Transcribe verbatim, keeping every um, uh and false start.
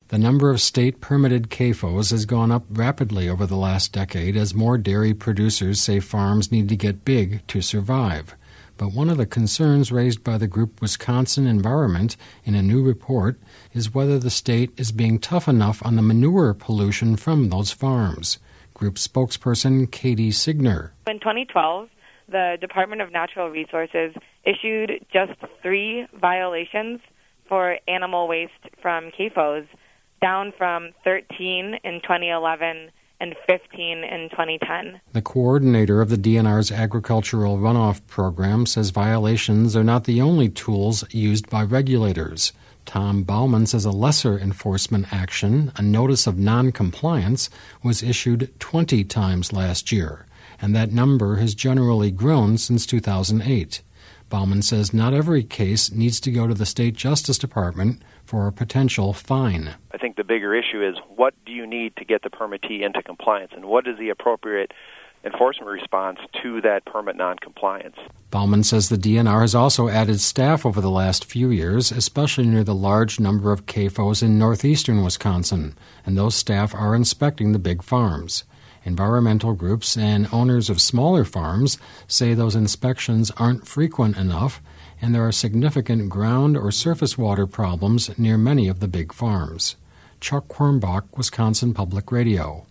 The number of state-permitted C A F Os has gone up rapidly over the last decade as more dairy producers say farms need to get big to survive. But one of the concerns raised by the group Wisconsin Environment in a new report is whether the state is being tough enough on the manure pollution from those farms. Group spokesperson Katie Signer. In twenty twelve, the Department of Natural Resources issued just three violations for animal waste from C A F Os, down from thirteen in twenty eleven and fifteen in twenty ten. The coordinator of the D N R's agricultural runoff program says violations are not the only tools used by regulators. Tom Bauman says a lesser enforcement action, a notice of noncompliance, was issued twenty times last year, and that number has generally grown since two thousand eight. Bauman says not every case needs to go to the State Justice Department for a potential fine. I think the bigger issue is what do you need to get the permittee into compliance, and what is the appropriate enforcement response to that permit noncompliance. Bauman says the D N R has also added staff over the last few years, especially near the large number of C A F Os in northeastern Wisconsin, and those staff are inspecting the big farms. Environmental groups and owners of smaller farms say those inspections aren't frequent enough, and there are significant ground or surface water problems near many of the big farms. Chuck Quirmbach, Wisconsin Public Radio.